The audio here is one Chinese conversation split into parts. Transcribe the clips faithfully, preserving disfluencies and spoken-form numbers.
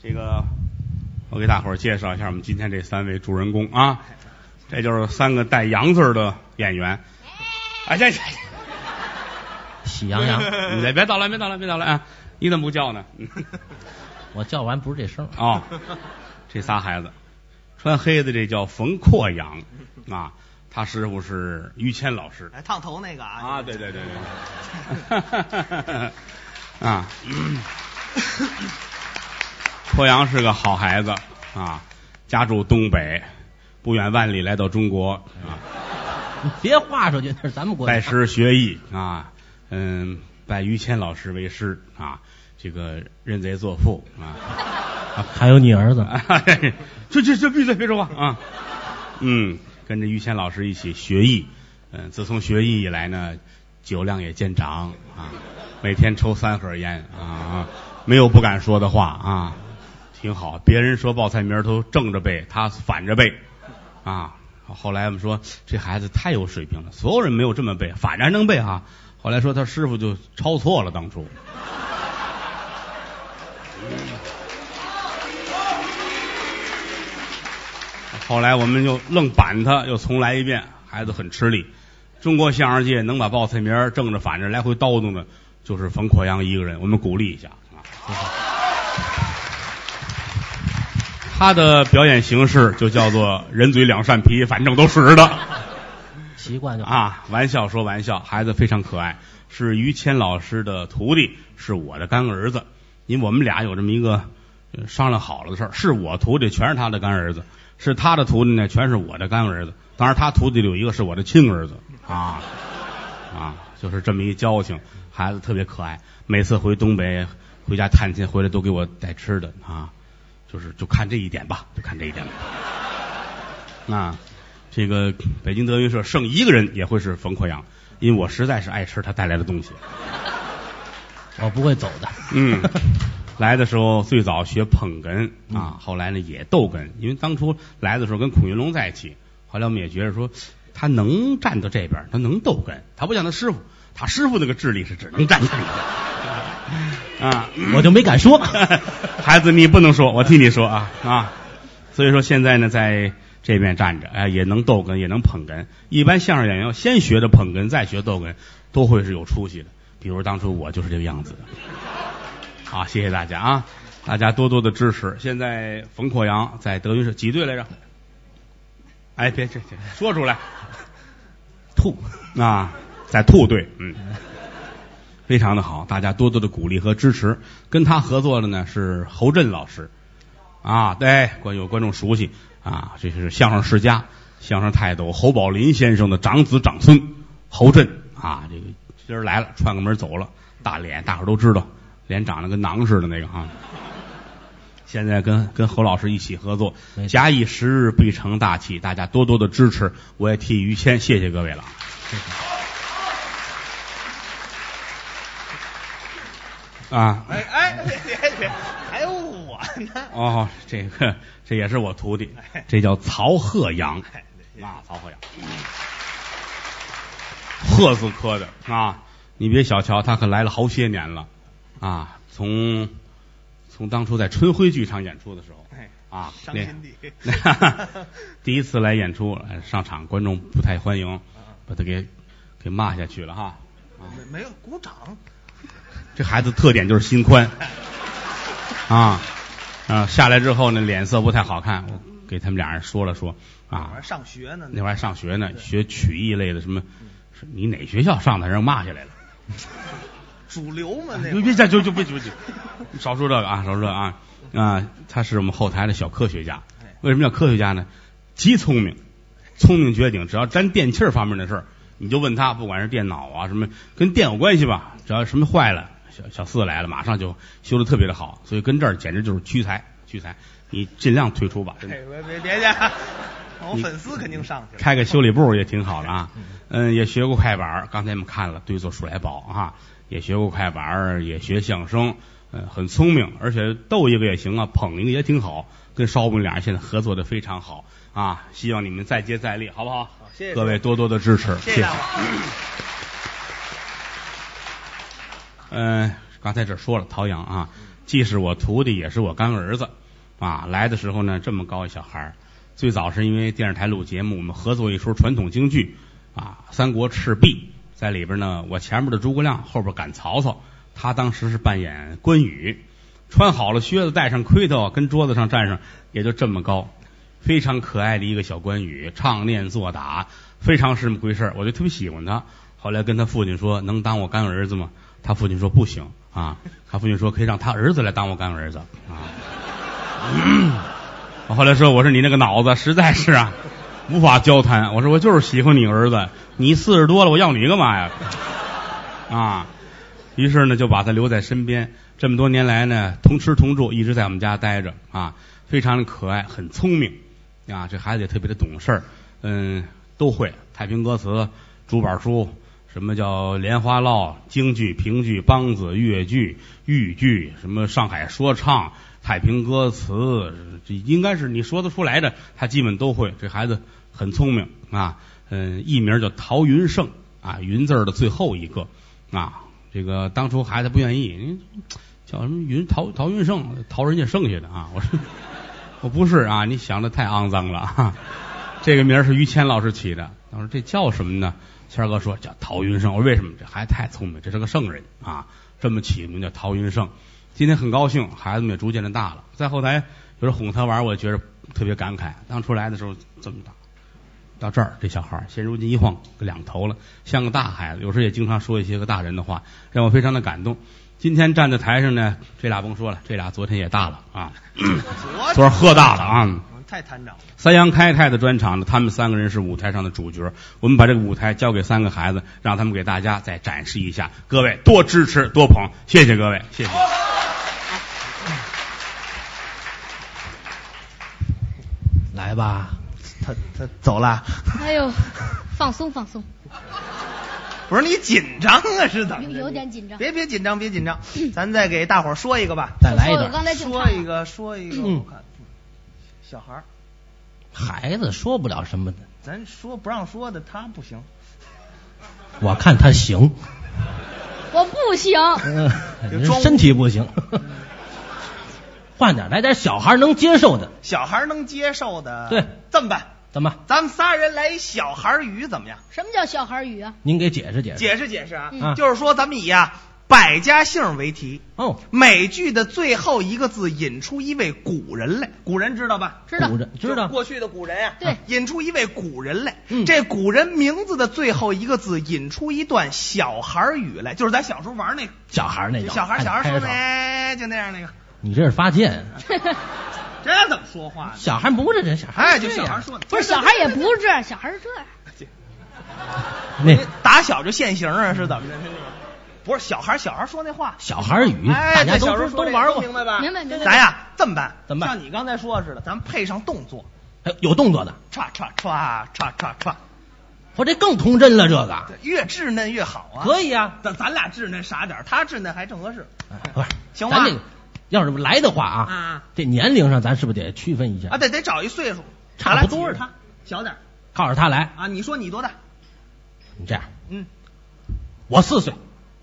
这个我给大伙儿介绍一下我们今天这三位主人公啊，这就是三个带洋字的演员。哎，这喜羊羊， 你别别捣乱，别捣乱，别捣乱啊！你怎么不叫呢？ 我叫完不是这声哦，这仨孩子，穿黑的这叫冯阔阳啊，他师傅是于谦老师。 哎，烫头那个啊！ 啊，对对对对。啊，嗯、阔阳是个好孩子啊，家住东北，不远万里来到中国啊。 你别画出去，那是咱们国家。 拜师学艺啊，嗯，拜于谦老师为师啊，这个认贼作父啊。 还有你儿子， 这这这闭嘴，别说话啊！嗯，跟着于谦老师一起学艺，嗯，自从学艺以来呢，酒量也见长啊，每天抽三盒烟啊，没有不敢说的话啊，挺好。别人说报菜名都正着背，他反着背啊。后来我们说这孩子太有水平了，所有人没有这么背，反着还能背哈、啊。后来说他师傅就抄错了，当初。后来我们就愣板他，又重来一遍，孩子很吃力。中国相声界能把报菜名正着反着来回叨动的，就是冯阔阳一个人，我们鼓励一下啊。他的表演形式就叫做人嘴两扇皮，反正都使的。 习惯就啊，玩笑说玩笑，孩子非常可爱，是于谦老师的徒弟，是我的干儿子。因为我们俩有这么一个商量好了的事儿，是我徒弟全是他的干儿子。是他的徒弟呢，全是我的干儿子。当然，他徒弟里有一个是我的亲儿子啊啊，就是这么一交情。孩子特别可爱，每次回东北回家探亲回来都给我带吃的啊，就是就看这一点吧，就看这一点吧。啊，这个北京德云社剩一个人也会是冯阔阳，因为我实在是爱吃他带来的东西。 我不会走的。 嗯。来的时候最早学捧哏啊，后来呢也逗哏，因为当初来的时候跟孔云龙在一起，后来我们也觉得说他能站到这边，他能逗哏，他不像他师傅，他师傅那个智力是只能站这里的啊， 我就没敢说。 孩子你不能说，我替你说啊啊，所以说现在呢在这边站着，哎，也能逗哏，也能捧哏。一般相声演员先学的捧哏，再学逗哏，都会是有出息的。比如当初我就是这个样子的。好，谢谢大家啊！大家多多的支持。现在冯阔阳在德云社几队来着？哎，别这这说出来， 兔啊，在兔队，嗯，非常的好，大家多多的鼓励和支持。跟他合作的呢是侯震老师，啊，对，观有观众熟悉啊，这是相声世家、相声泰斗侯宝林先生的长子长孙侯震啊，这个今儿来了，串个门走了，大脸，大伙都知道。脸长得跟囊似的那个哈，现在跟跟侯老师一起合作，假以时日必成大器，大家多多的支持，我也替于谦谢谢各位了。谢谢啊， 哎哎，别别，还有我呢。 哦，这个这也是我徒弟，这叫曹鹤阳啊，曹鹤阳，鹤字科的啊，你别小瞧他，可来了好些年了。啊，从从当初在春晖剧场演出的时候，啊， 伤心地第一次来演出上场，观众不太欢迎，把他给给骂下去了哈。 啊、没有鼓掌， 这孩子特点就是心宽，啊啊，下来之后呢，脸色不太好看，我给他们俩人说了说啊， 那上学呢， 那会儿还上学呢，学曲艺类的什么，是你哪学校上的，让骂下来了。 主流嘛，那别别就就别就就少说这个啊，少说这个啊啊！他是我们后台的小科学家。为什么叫科学家呢？极聪明，聪明绝顶。只要沾电器方面的事儿，你就问他，不管是电脑啊什么，跟电有关系吧，只要什么坏了，小小四来了，马上就修的特别的好。所以跟这儿简直就是屈才，屈才。你尽量退出吧。 别别别去，我粉丝肯定上去了。 开个修理部也挺好的啊。嗯，也学过快板，刚才我们看了对坐数来宝啊。也学过快板，也学相声，嗯，很聪明，而且逗一个也行啊，捧一个也挺好。跟邵武俩人现在合作的非常好啊，希望你们再接再厉，好不好？ 好，谢谢各位多多的支持， 谢谢。嗯、 呃，刚才这说了陶阳啊， 既是我徒弟，也是我干儿子啊。来的时候呢，这么高一小孩儿，最早是因为电视台录节目，我们合作一出传统京剧啊，《三国赤壁》在里边呢，我前面的诸葛亮，后边赶曹操，他当时是扮演关羽，穿好了靴子，戴上盔头，跟桌子上站上，也就这么高，非常可爱的一个小关羽，唱念做打，非常是这么回事，我就特别喜欢他。后来跟他父亲说，能当我干儿子吗？他父亲说不行啊，他父亲说可以让他儿子来当我干儿子啊。我后来说，我说你那个脑子实在是啊，无法交谈。我说我就是喜欢你儿子，你四十多了，我要你干嘛呀？啊，于是呢就把他留在身边。这么多年来呢，同吃同住，一直在我们家待着啊，非常的可爱，很聪明啊。这孩子也特别的懂事儿，嗯，都会太平歌词、竹板书。什么叫莲花落、京剧、评剧、梆子、越剧、豫剧，什么上海说唱、太平歌词，这应该是你说得出来的，他基本都会。这孩子很聪明啊，嗯，艺名叫陶云胜啊，云字的最后一个啊。这个当初孩子不愿意，叫什么云陶陶云胜，陶人家剩下的啊。我说我不是啊，你想的太肮脏了啊。这个名是于谦老师起的，我说这叫什么呢？谦儿哥说叫陶云胜，我说为什么？这孩子太聪明，这是个圣人啊，这么起名叫陶云胜。今天很高兴，孩子们也逐渐的大了，在后台有时候哄他玩，我觉得特别感慨。当初来的时候这么大，到这儿这小孩现如今一晃两头了，像个大孩子，有时候也经常说一些个大人的话，让我非常的感动。今天站在台上呢，这俩甭说了，这俩昨天也大了啊，昨儿喝大了啊。 太摊长了。 三阳开泰的专场呢，他们三个人是舞台上的主角，我们把这个舞台交给三个孩子，让他们给大家再展示一下，各位多支持多捧，谢谢各位，谢谢。 来吧， 他他走了。 哎呦，放松放松。 不是你紧张啊？是怎么着？ 有点紧张。 别别紧张，别紧张，咱再给大伙儿说一个吧。 再来一段。 刚才就说一个，说一个， 嗯、 我看小孩儿， 孩子说不了什么的。 咱说不让说的，他不行。 我看他行。 我不行。 嗯，身体不行。换点，来点小孩能接受的。 小孩能接受的。 对， 这么办。 怎么？ 咱们仨人来小孩语怎么样？ 什么叫小孩语啊？ 您给解释解释。 解释解释啊， 嗯、 就是说咱们以啊百家姓为题， 哦， 每句的最后一个字引出一位古人来。古人知道吧？ 知道。 古人知道。 过去的古人呀、啊， 对， 引出一位古人来。 嗯， 这古人名字的最后一个字引出一段小孩语来，就是咱小时候玩那个小孩那种。 小孩小孩说那就那样那个。 你这是发贱。 这怎么说话呢？ 小孩不是这小孩， 哎，就小孩说的， 不是小孩也不是这样，小孩是这样。 那打小就现行啊，是怎么着？不是小孩，小孩说那话， 小孩语， 哎， 大家都都都玩过， 明白吧？ 明白明白。 咱呀这么办， 怎么办？ 像你刚才说似的，咱们配上动作， 哎，有动作的， 唰唰唰唰唰唰， 我这更童真了，这个越稚嫩越好啊。 可以啊， 咱咱俩稚嫩傻点，他稚嫩还正合适。 不是， 行吧？ 要是来的话啊， 啊， 这年龄上咱是不是得区分一下啊？得得找一岁数， 差不多是他小点， 靠着他来啊。你说你多大？ 你这样， 嗯， 我四岁。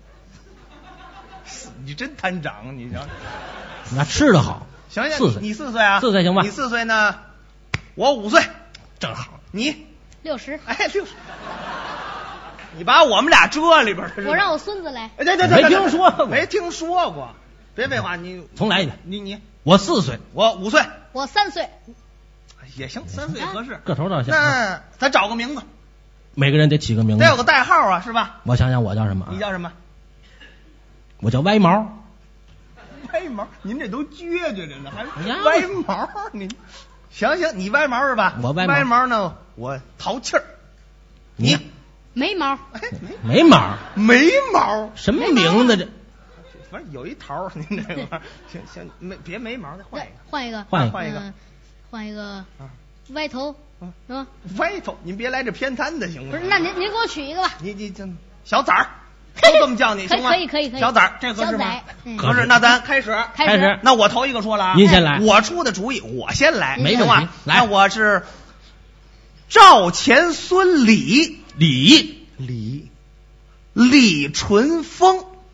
你真贪长，你瞧， 那吃的好。 行行， 四岁， 你四岁啊？ 四岁行吧？ 你四岁呢？我五岁， 正好。 你六十。 哎，六十。你把我们俩遮里边我让我孙子来。 哎，对对对， 没听说过， 没听说过。别废话，你重来一遍。 你你， 我四岁， 我五岁， 我三岁， 也行，三岁合适， 个头倒像。 那咱找个名字， 每个人得起个名字， 得有个代号啊，是吧？ 我想想，我叫什么？ 你叫什么？ 我叫歪毛。 歪毛，您这都撅撅着呢，还歪毛？您行行，你歪毛是吧？ 我歪毛。 歪毛呢？我淘气儿。你没毛。 哎， 没毛， 没毛， 什么名字这？ 反正有一头，您这个行行，没别没毛，再换一个， 换一个， 换换一个， 换一个，歪头，是吧？ 歪头，您别来这偏袒的，行吗？ 不是，那您您给我取一个吧。 你你这小崽儿，都这么叫你，行吗？ 可以可以可以。 小崽儿，这合适吗？合适，那咱开始， 开始。 那我头一个说了啊， 您先来， 我出的主意，我先来， 没问题。来， 那我是赵钱孙李李李李淳风。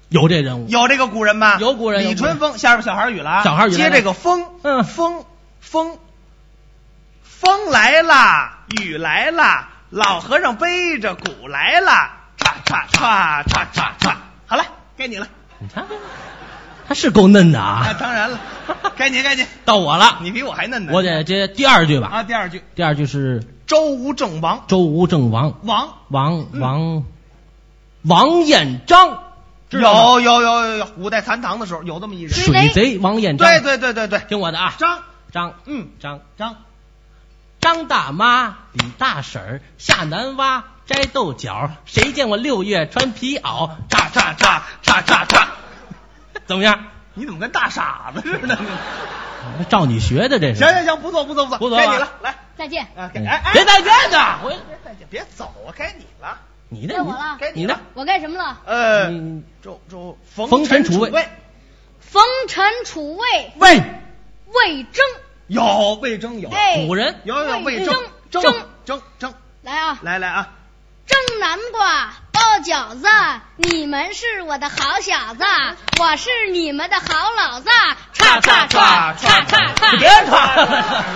有这人物， 有这个古人吧？ 有古人。 李春风，下边小孩语了啊， 小孩语接这个风， 嗯， 风风风来啦，雨来啦，老和尚背着鼓来啦，嚓嚓嚓嚓嚓嚓。好了，该你了。 你看，他是够嫩的啊！ 啊当然了，该你该你， 到我了。 你比我还嫩呢。 我得接第二句吧。 啊，第二句， 第二句是周吴郑王， 周吴郑王， 王王王王彦章。 有有有有有，五代残唐的时候有这么一人， 水贼王彦章。 对对对对对， 听我的啊， 张张， 嗯张张张大妈李大婶儿下南洼摘豆角，谁见过六月穿皮袄？ 叉叉叉叉叉叉， 怎么样？ 你怎么跟大傻子似的？ 照你学的这是。 行行行，不错不错不错， 不错， 该你了，来再见。 啊，该哎哎， 别再见的，我别再见，别走啊，该你了。 你的该我了， 该你的， 我干什么了？ 呃， 嗯周周冯陈楚卫， 冯陈楚卫， 魏魏征有魏征有， 古人有有魏征征征征征， 来啊， 来来啊， 蒸南瓜包饺子，你们是我的好小子，我是你们的好老子，叉叉叉叉叉叉， 别唱。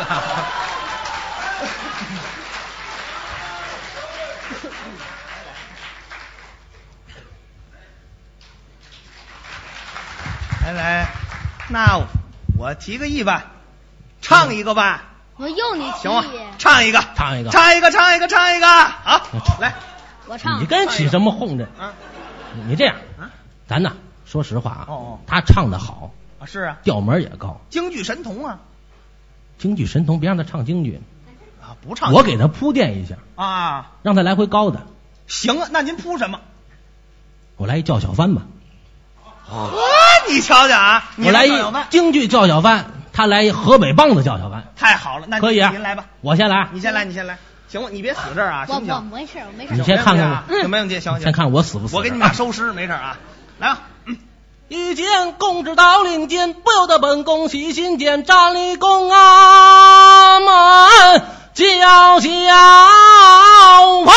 来来，那我提个议吧，唱一个吧。 我又你提行吗？唱一个， 唱一个， 唱一个，唱一个，唱一个。好，来， 我唱。 你跟起什么哄着？ 啊， 你这样啊，咱呐，说实话啊， 哦哦， 他唱的好啊，是啊， 调门也高， 京剧神童啊， 京剧神童，别让他唱京剧啊，不唱， 我给他铺垫一下啊， 让他来回高的。 行啊，那您铺什么？ 我来一叫小番吧。 啊，你瞧瞧啊， 我来一京剧叫小番，他来一河北梆子叫小番， 太好了，那可以啊， 您来吧， 我先来， 你先来，你先来，行吗？你别死这儿啊， 我行不行？ 我没事，我没事。 你先看看我，没问题，行行。 先看我死不死。 我给你俩收尸，没事啊。来啊， 一见公至到领间，不由得本宫喜心间，站立宫啊门叫小番。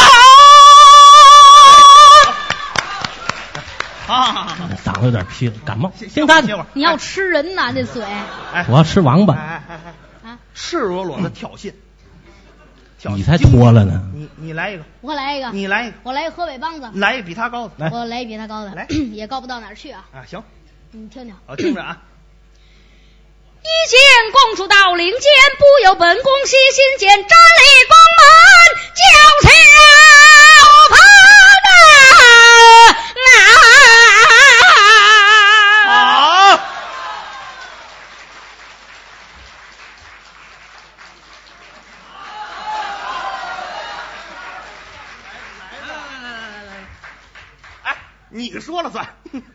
好好好好， 嗓子有点劈了，感冒。听他的， 你要吃人呐，这嘴。 哎， 我要吃王八。 哎哎哎啊，赤裸裸的挑衅。 你才脱了呢。 你你来一个， 我来一个， 你来一个， 我来一个河北梆子， 来一个比他高的， 来， 我来一比他高的， 来， 也高不到哪儿去啊。 啊，行， 你听听， 我听着啊。 一见公主到领间，不由本宫喜心间，站立宫门叫小番啊！好。哎，你说了算。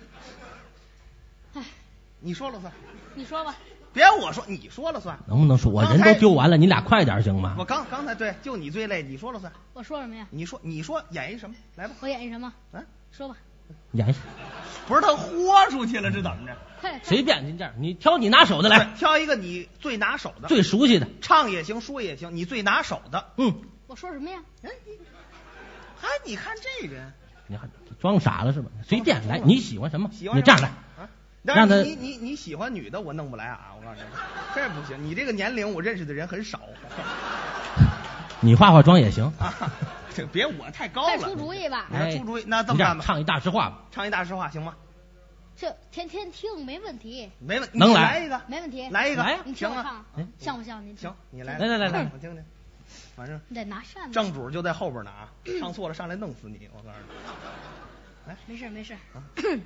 哎， 你说了算。 你说吧。 别我说，你说了算。 能不能说？我人都丢完了，你俩快点行吗？ 我刚刚才对，就你最累，你说了算。 我说什么呀？ 你说，你说演一什么？来吧。 我演一什么？ 啊， 说吧。 演一， 不是他豁出去了，这怎么着？ 快， 随便您这样，你挑你拿手的来， 挑一个你最拿手的， 最熟悉的， 唱也行，说也行，你最拿手的。 嗯。 我说什么呀？ 哎，哎，你看这人， 你看装傻了是吧？随便来，你喜欢什么？ 喜欢你这样来。 啊， 让他你你你喜欢女的，我弄不来啊！我告诉你，这不行。你这个年龄，我认识的人很少。 你化化妆也行啊，这别我太高了。 快出主意吧！ 哎，出主意，那这么办吧？ 唱一大实话吧。 唱一大实话行吗？ 这天天听没问题。 没问， 能来一个， 没问题。 来一个， 来， 你听我唱，像不像？你行，你来， 来来来来， 我听听。反正你得拿扇子。 正主就在后边呢啊，唱错了上来弄死你！我告诉你。来， 没事没事。 啊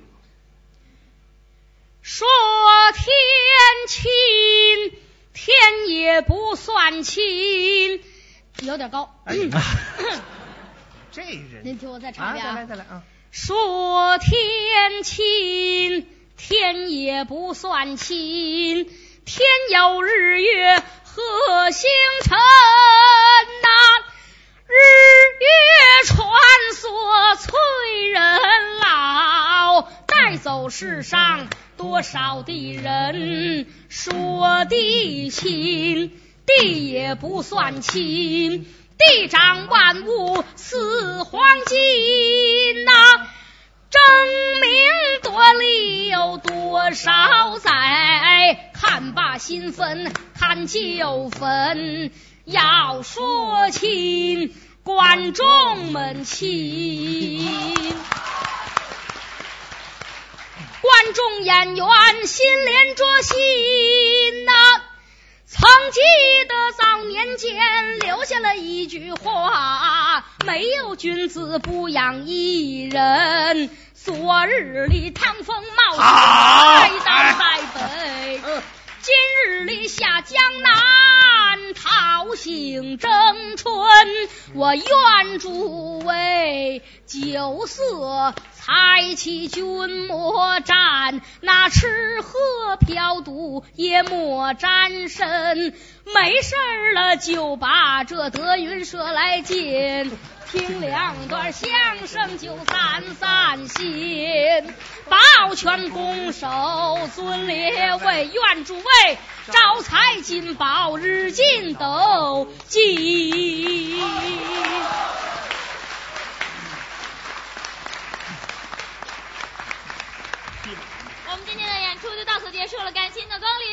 说天亲，天也不算亲，有点高。 哎、这人， 您听我再唱一遍啊！ 啊再来再来啊！ 说天亲，天也不算亲，天有日月和星辰呐、啊，日月穿梭催人老，带走世上多少的人。说地亲，地也不算亲，地长万物似黄金呐、啊， 争名夺利有多少载？看罢新坟，看旧坟。要说亲，观众们亲。观众演员心连着心呐、啊，曾记得早年间留下了一句话：没有君子不养艺人。昨日里唐风冒险来到塞北，今日里下江南讨杏争春。我愿诸位酒色财气君莫沾，那吃喝嫖赌也莫沾身。没事了就把这德云社来见，听两段相声就散散心。保全拱手尊列位，愿诸位招财进宝日进斗金。 我们今天的演出就到此结束了，感谢您的光临。